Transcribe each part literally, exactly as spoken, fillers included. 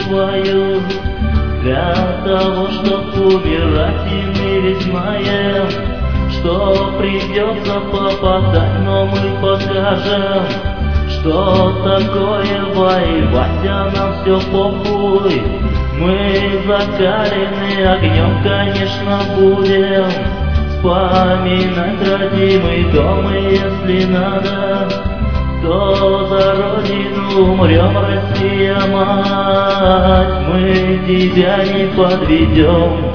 свою, для того, чтоб умирать, и мы ведь знаем, что придется попадать, но мы покажем, что такое воевать, а нам все похуй. Мы закалены огнем, конечно, будем вспоминать родимый дом, и если надо, то за родину умрем, Россия, мать, мы тебя не подведем.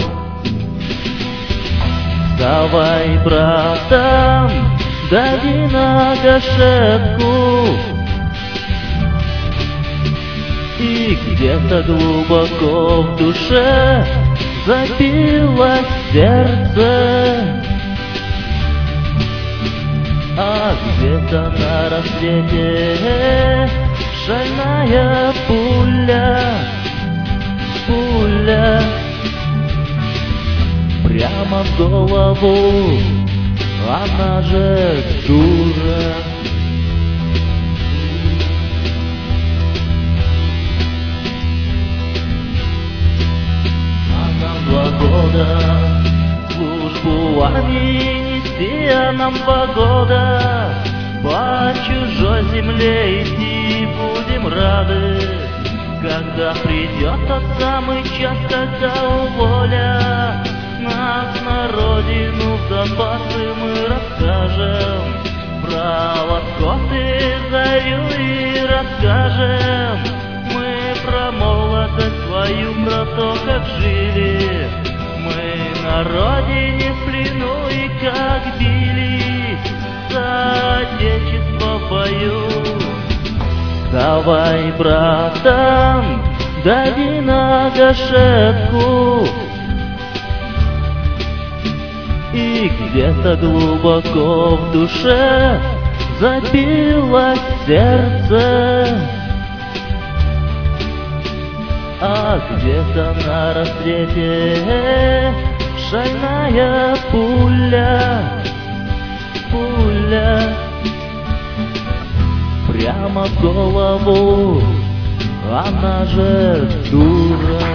Давай, братан, дави на гашетку, и где-то глубоко в душе забилось сердце, а где-то на рассвете шальная пуля, пуля прямо в голову, она же дура. А нам два года службу армии нести, а нам два года по чужой земле идти, будем рады, когда придет тот самый час, когда уволят нас на родину в запасы. Мы расскажем про восход и зарю, и расскажем мы про молодость свою, про то, как жили мы на родине в плену, и как били за отечество в бою. Давай, братан, дави на гашетку, и где-то глубоко в душе забилось сердце, а где-то на рассвете шальная пуля, пуля прямо в голову, она же дура.